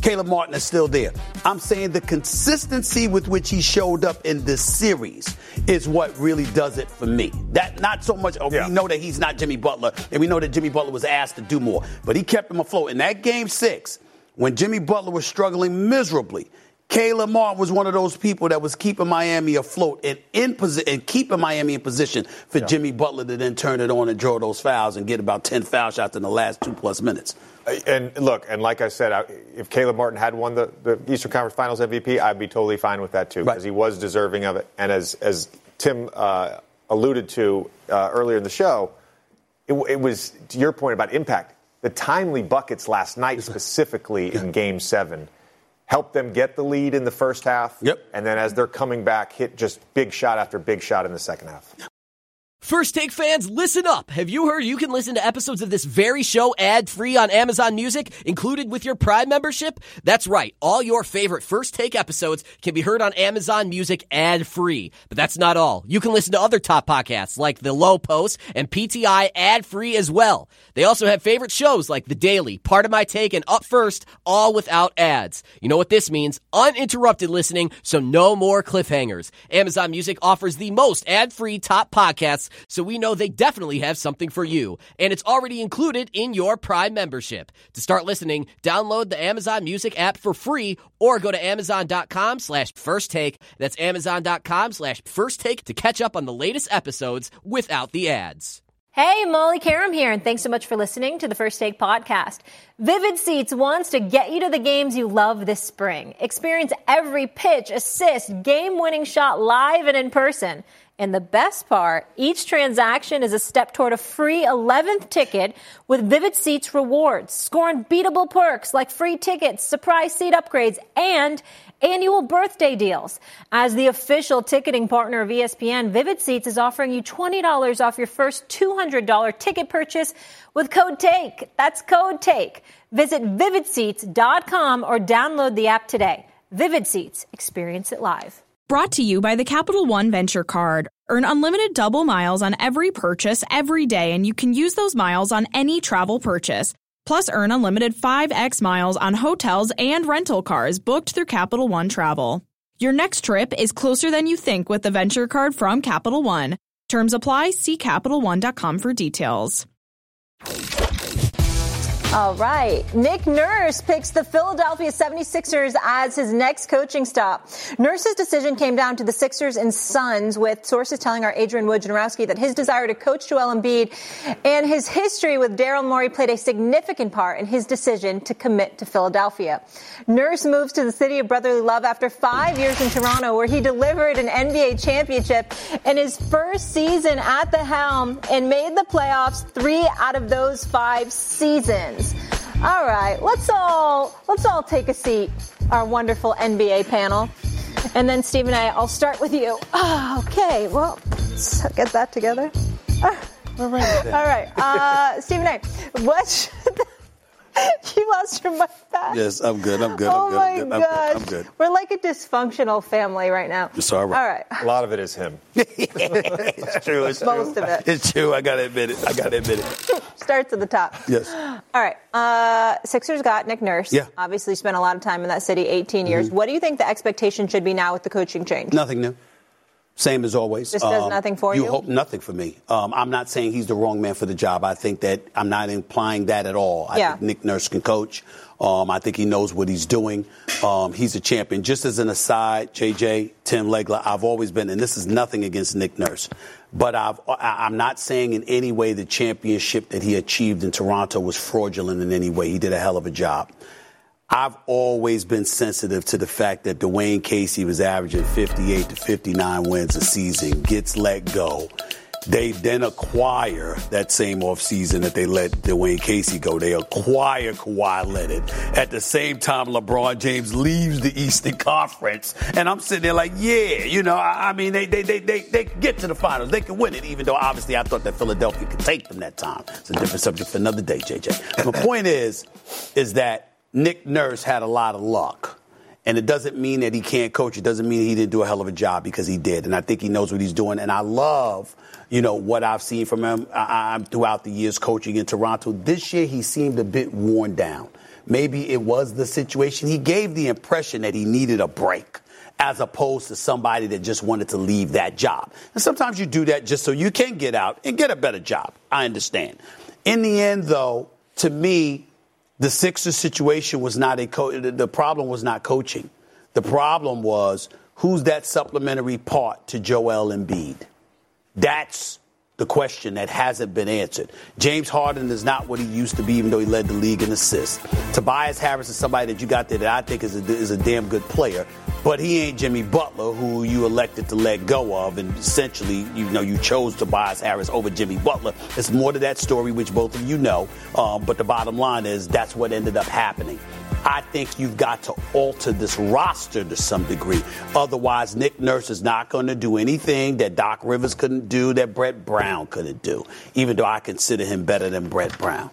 Caleb Martin is still there. I'm saying the consistency with which he showed up in this series is what really does it for me. That not so much, oh, yeah. we know that he's not Jimmy Butler, and we know that Jimmy Butler was asked to do more, but he kept him afloat. In that game six, when Jimmy Butler was struggling miserably, Caleb Martin was one of those people that was keeping Miami afloat and in posi- and keeping Miami in position for yeah. Jimmy Butler to then turn it on and draw those fouls and get about ten foul shots in the last two plus minutes. And look, and like I said, if Caleb Martin had won the, the Eastern Conference Finals M V P, I'd be totally fine with that too, because right. he was deserving of it. And as as Tim uh, alluded to uh, earlier in the show, it, it was, to your point about impact, the timely buckets last night specifically yeah. in Game seven helped them get the lead in the first half. Yep. And then as they're coming back, hit just big shot after big shot in the second half. First Take fans, listen up. Have you heard you can listen to episodes of this very show ad-free on Amazon Music, included with your Prime membership? That's right. All your favorite First Take episodes can be heard on Amazon Music ad-free. But that's not all. You can listen to other top podcasts like The Low Post and P T I ad-free as well. They also have favorite shows like The Daily, Part of My Take, and Up First, all without ads. You know what this means? Uninterrupted listening, so no more cliffhangers. Amazon Music offers the most ad-free top podcasts, so we know they definitely have something for you. And it's already included in your Prime membership. To start listening, download the Amazon Music app for free or go to amazon.com slash first take. That's amazon.com slash first take to catch up on the latest episodes without the ads. Hey, Molly Karam here, and thanks so much for listening to the First Take podcast. Vivid Seats wants to get you to the games you love this spring. Experience every pitch, assist, game-winning shot live and in person. And the best part, each transaction is a step toward a free eleventh ticket with Vivid Seats rewards. Score unbeatable perks like free tickets, surprise seat upgrades, and annual birthday deals. As the official ticketing partner of E S P N, Vivid Seats is offering you twenty dollars off your first two hundred dollars ticket purchase with code TAKE. That's code TAKE. Visit vivid seats dot com or download the app today. Vivid Seats. Experience it live. Brought to you by the Capital One Venture Card. Earn unlimited double miles on every purchase every day, and you can use those miles on any travel purchase. Plus, earn unlimited five x miles on hotels and rental cars booked through Capital One Travel. Your next trip is closer than you think with the Venture Card from Capital One. Terms apply. See Capital One dot com for details. All right. Nick Nurse picks the Philadelphia seventy-sixers as his next coaching stop. Nurse's decision came down to the Sixers and Suns, with sources telling our Adrian Wojnarowski that his desire to coach Joel Embiid and his history with Daryl Morey played a significant part in his decision to commit to Philadelphia. Nurse moves to the city of brotherly love after five years in Toronto, where he delivered an N B A championship in his first season at the helm and made the playoffs three out of those five seasons. All right, let's all let's all take a seat, our wonderful N B A panel. And then, Steve and I, I'll start with you. Oh, okay, well, let's get that together. All right. All right, uh, Steve and I, what should... You lost your mic back. Yes, I'm good. I'm good. Oh, I'm good. my I'm good. gosh. I'm good. We're like a dysfunctional family right now. It's all right. All right. A lot of it is him. It's true. It's Most true. of it. It's true. I got to admit it. I got to admit it. Starts at the top. Yes. All right. Uh, Sixers got Nick Nurse. Yeah. Obviously spent a lot of time in that city, eighteen years. Mm-hmm. What do you think the expectation should be now with the coaching change? Nothing new. Same as always. This does um, nothing for you? You hope nothing for me. Um, I'm not saying he's the wrong man for the job. I think that I'm not implying that at all. I yeah. think Nick Nurse can coach. Um, I think he knows what he's doing. Um, he's a champion. Just as an aside, J J, Tim Legler, I've always been, and this is nothing against Nick Nurse, but I've, I'm not saying in any way the championship that he achieved in Toronto was fraudulent in any way. He did a hell of a job. I've always been sensitive to the fact that Dwayne Casey was averaging fifty-eight to fifty-nine wins a season, gets let go. They then acquire that same offseason that they let Dwayne Casey go. They acquire Kawhi Leonard. At the same time, LeBron James leaves the Eastern Conference. And I'm sitting there like, yeah, you know, I, I mean, they, they, they, they, they get to the finals. They can win it, even though obviously I thought that Philadelphia could take them that time. It's a different subject for another day, J J. My point is, is that Nick Nurse had a lot of luck. And it doesn't mean that he can't coach. It doesn't mean he didn't do a hell of a job, because he did. And I think he knows what he's doing. And I love, you know, what I've seen from him I, I, throughout the years coaching in Toronto. This year he seemed a bit worn down. maybe it was the situation. He gave the impression that he needed a break, as opposed to somebody that just wanted to leave that job. And sometimes you do that just so you can get out and get a better job. I understand. In the end, though, to me, the Sixers situation was not a co- the problem was not coaching. The problem was who's that supplementary part to Joel Embiid. That's the question that hasn't been answered. James Harden is not what he used to be, even though he led the league in assists. Tobias Harris is somebody that you got there that I think is a, is a damn good player, but he ain't Jimmy Butler, who you elected to let go of, and essentially, you know, you chose Tobias Harris over Jimmy Butler. It's more to that story, which both of you know, um, but the bottom line is that's what ended up happening. I think you've got to alter this roster to some degree. Otherwise, Nick Nurse is not going to do anything that Doc Rivers couldn't do, that Brett Brown couldn't do, even though I consider him better than Brett Brown.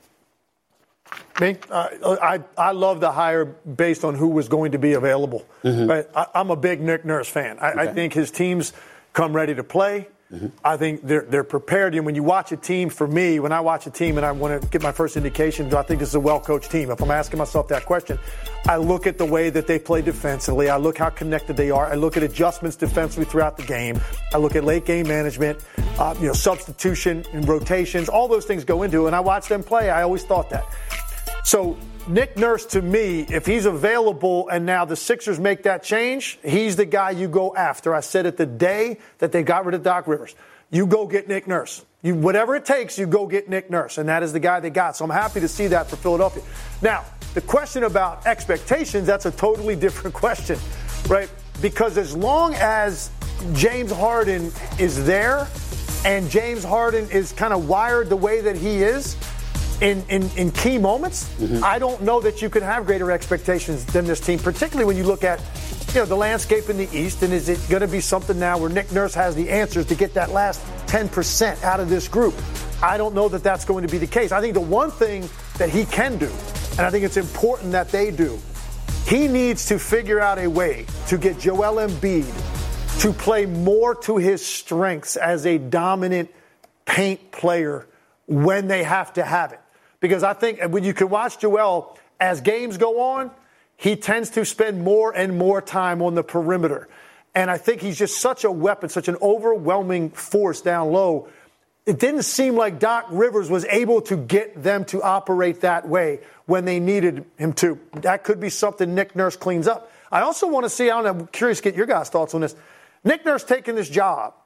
Me, uh, I I love the hire based on who was going to be available. Mm-hmm. Right? I, I'm a big Nick Nurse fan. I, okay. I think his teams come ready to play. Mm-hmm. I think they're they're prepared. And when you watch a team, for me, when I watch a team and I want to get my first indication, do I think this is a well-coached team? If I'm asking myself that question, I look at the way that they play defensively. I look how connected they are. I look at adjustments defensively throughout the game. I look at late game management, uh, you know, substitution and rotations. All those things go into it. And I watch them play. I always thought that. So Nick Nurse, to me, if he's available and now the Sixers make that change, he's the guy you go after. I said it the day that they got rid of Doc Rivers. You go get Nick Nurse. You, whatever it takes, you go get Nick Nurse. And that is the guy they got. So I'm happy to see that for Philadelphia. Now, the question about expectations, that's a totally different question, right? Because as long as James Harden is there and James Harden is kind of wired the way that he is, In, in, in key moments, mm-hmm. I don't know that you can have greater expectations than this team, particularly when you look at, you know, the landscape in the East. And is it going to be something now where Nick Nurse has the answers to get that last ten percent out of this group? I don't know that that's going to be the case. I think the one thing that he can do, and I think it's important that they do, he needs to figure out a way to get Joel Embiid to play more to his strengths as a dominant paint player when they have to have it. Because I think when you can watch Joel, as games go on, he tends to spend more and more time on the perimeter. And I think he's just such a weapon, such an overwhelming force down low. It didn't seem like Doc Rivers was able to get them to operate that way when they needed him to. That could be something Nick Nurse cleans up. I also want to see, I don't know, I'm curious to get your guys' thoughts on this. Nick Nurse taking this job,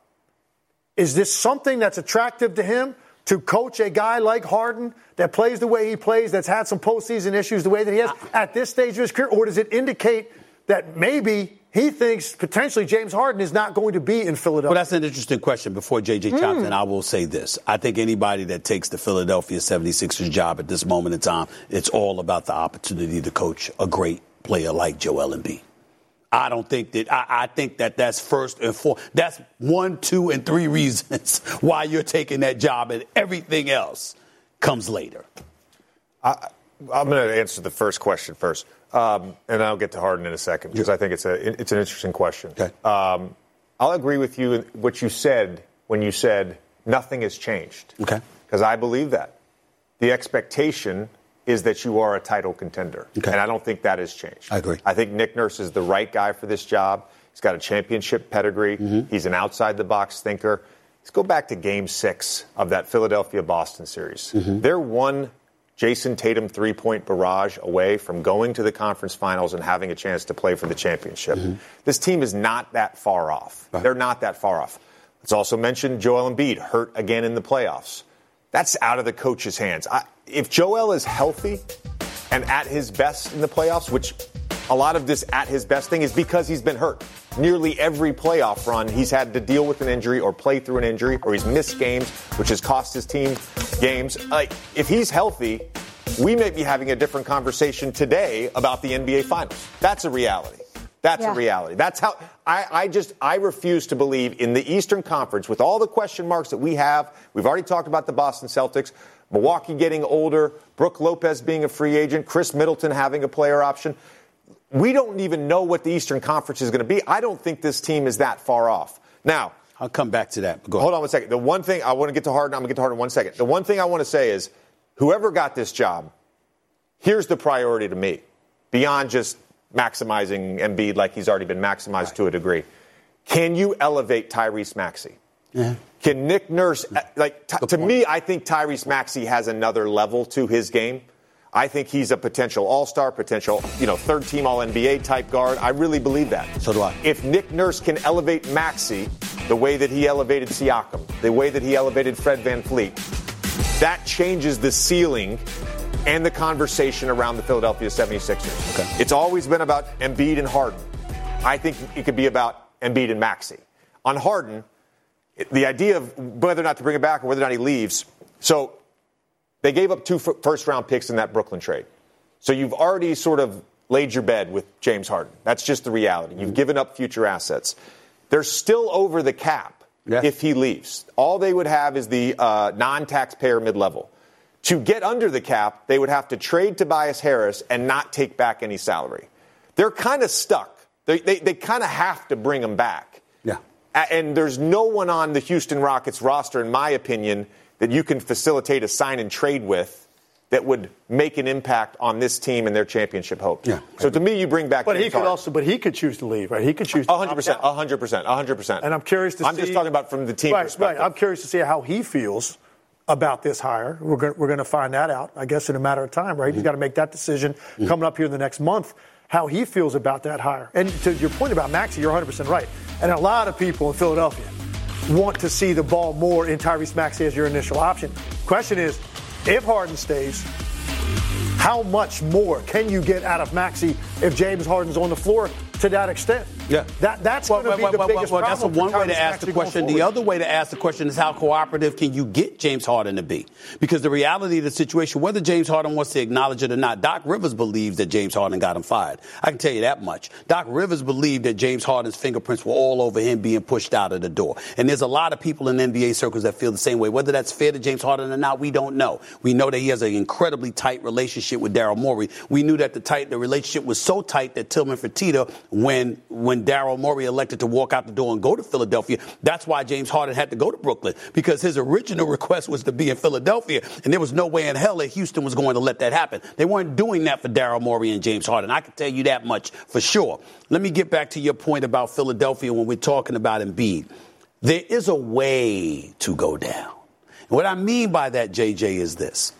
is this something that's attractive to him? To coach a guy like Harden that plays the way he plays, that's had some postseason issues the way that he has at this stage of his career? Or does it indicate that maybe he thinks potentially James Harden is not going to be in Philadelphia? Well, that's an interesting question. Before J J chimes in, I will say this. I think anybody that takes the Philadelphia seventy-sixers job at this moment in time, it's all about the opportunity to coach a great player like Joel Embiid. I don't think that I, I think that that's first and foremost. That's one, two, and three reasons why you're taking that job, and everything else comes later. I, I'm going to answer the first question first, um, and I'll get to Harden in a second because I think it's a it's an interesting question. Okay. Um, I'll agree with you in what you said when you said nothing has changed. Okay. Because I believe that the expectation is that you are a title contender. Okay. And I don't think that has changed. I agree. I think Nick Nurse is the right guy for this job. He's got a championship pedigree. Mm-hmm. He's an outside-the-box thinker. Let's go back to Game six of that Philadelphia-Boston series. Mm-hmm. They're one Jason Tatum three-point barrage away from going to the conference finals and having a chance to play for the championship. Mm-hmm. This team is not that far off. Right. They're not that far off. Let's also mention Joel Embiid, hurt again in the playoffs. That's out of the coach's hands. I, if Joel is healthy and at his best in the playoffs, which a lot of this at his best thing is because he's been hurt. Nearly every playoff run, he's had to deal with an injury or play through an injury, or he's missed games, which has cost his team games. Like, if he's healthy, we may be having a different conversation today about the N B A Finals. That's a reality. That's yeah. a reality. That's how I, I just I refuse to believe in the Eastern Conference with all the question marks that we have. We've already talked about the Boston Celtics, Milwaukee getting older, Brook Lopez being a free agent, Chris Middleton having a player option. We don't even know what the Eastern Conference is going to be. I don't think this team is that far off. Now, I'll come back to that. Go hold on one second. The one thing I want to get to Harden, I'm going to get to Harden in one second. The one thing I want to say is whoever got this job, here's the priority to me, beyond just maximizing Embiid like he's already been maximized right. to a degree. Can you elevate Tyrese Maxey? Yeah. Can Nick Nurse, like, t- to me, I think Tyrese Maxey has another level to his game. I think he's a potential all-star, potential, you know, third-team All-N B A type guard. I really believe that. So do I. If Nick Nurse can elevate Maxey the way that he elevated Siakam, the way that he elevated Fred VanVleet, that changes the ceiling and the conversation around the Philadelphia seventy-sixers. Okay. It's always been about Embiid and Harden. I think it could be about Embiid and Maxey. On Harden, the idea of whether or not to bring it back or whether or not he leaves. So they gave up two first-round picks in that Brooklyn trade. So you've already sort of laid your bed with James Harden. That's just the reality. You've given up future assets. They're still over the cap yeah. if he leaves. All they would have is the uh, non-taxpayer mid-level. To get under the cap, they would have to trade Tobias Harris and not take back any salary. They're kind of stuck. They, they, they kind of have to bring him back. Yeah. And there's no one on the Houston Rockets roster, in my opinion, that you can facilitate a sign and trade with that would make an impact on this team and their championship hopes. Yeah. So to me, you bring back. But James he could Harden. also, but he could choose to leave, right? He could choose. A hundred percent, a hundred percent, a hundred percent. And I'm curious to I'm see. I'm just talking about from the team right, perspective. Right. I'm curious to see how he feels about this hire. We're going we're going to find that out, I guess, in a matter of time, right? Mm-hmm. He's got to make that decision mm-hmm. coming up here in the next month. How he feels about that hire. And to your point about Maxey, you're one hundred percent right. And a lot of people in Philadelphia want to see the ball more in Tyrese Maxey as your initial option. Question is, if Harden stays, how much more can you get out of Maxey if James Harden's on the floor to that extent? Yeah. That, that's well, going to well, be the well, biggest well, problem. That's a one way to ask the question. The other way to ask the question is how cooperative can you get James Harden to be? Because the reality of the situation, whether James Harden wants to acknowledge it or not, Doc Rivers believes that James Harden got him fired. I can tell you that much. Doc Rivers believed that James Harden's fingerprints were all over him being pushed out of the door. And there's a lot of people in N B A circles that feel the same way. Whether that's fair to James Harden or not, we don't know. We know that he has an incredibly tight relationship with Daryl Morey. We knew that the tight the relationship was so tight that Tillman Fertitta, when when Daryl Morey elected to walk out the door and go to Philadelphia, that's why James Harden had to go to Brooklyn, because his original request was to be in Philadelphia, and there was no way in hell that Houston was going to let that happen. They weren't doing that for Daryl Morey and James Harden. I can tell you that much for sure. Let me get back to your point about Philadelphia when we're talking about Embiid. There is a way to go down. And what I mean by that, J J, is this.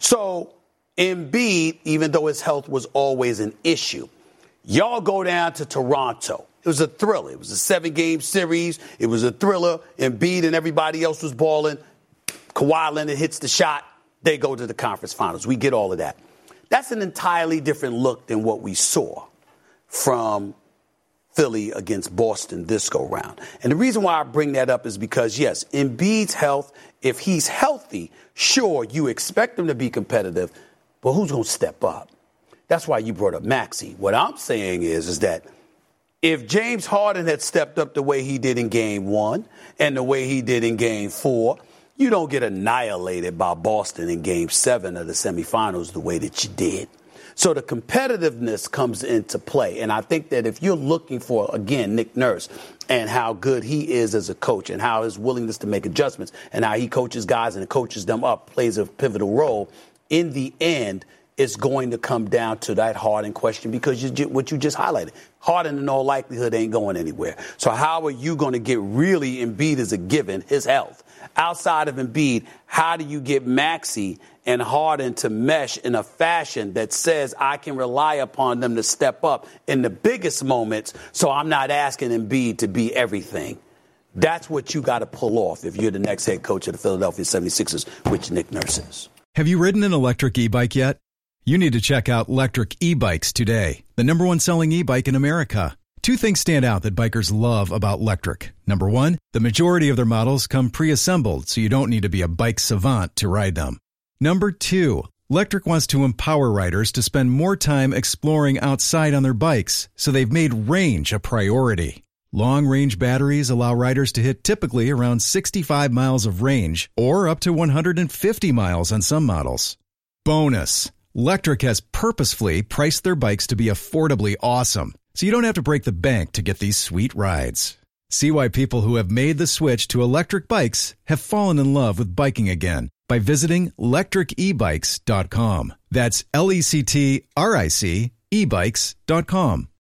So Embiid, even though his health was always an issue, y'all go down to Toronto. It was a thriller. It was a seven-game series. It was a thriller. Embiid and everybody else was balling. Kawhi Leonard hits the shot. They go to the conference finals. We get all of that. That's an entirely different look than what we saw from Philly against Boston this go-round. And the reason why I bring that up is because, yes, Embiid's health, if he's healthy, sure, you expect him to be competitive, but who's going to step up? That's why you brought up Maxey. What I'm saying is, is that if James Harden had stepped up the way he did in game one and the way he did in game four, you don't get annihilated by Boston in game seven of the semifinals the way that you did. So the competitiveness comes into play. And I think that if you're looking for, again, Nick Nurse and how good he is as a coach and how his willingness to make adjustments and how he coaches guys and coaches them up plays a pivotal role, in the end, it's going to come down to that Harden question because you, what you just highlighted. Harden, in all likelihood, ain't going anywhere. So how are you going to get really Embiid as a given, his health? Outside of Embiid, how do you get Maxey and Harden to mesh in a fashion that says I can rely upon them to step up in the biggest moments so I'm not asking Embiid to be everything? That's what you got to pull off if you're the next head coach of the Philadelphia seventy-sixers, which Nick Nurse is. Have you ridden an electric e-bike yet? You need to check out Lectric E-Bikes today, the number one selling e-bike in America. Two things stand out that bikers love about Lectric. Number one, the majority of their models come pre-assembled, so you don't need to be a bike savant to ride them. Number two, Lectric wants to empower riders to spend more time exploring outside on their bikes, so they've made range a priority. Long-range batteries allow riders to hit typically around sixty-five miles of range, or up to one hundred fifty miles on some models. Bonus! Lectric has purposefully priced their bikes to be affordably awesome, so you don't have to break the bank to get these sweet rides. See why people who have made the switch to electric bikes have fallen in love with biking again by visiting lectric e bikes dot com. That's L E C T R I C e bikes dot com.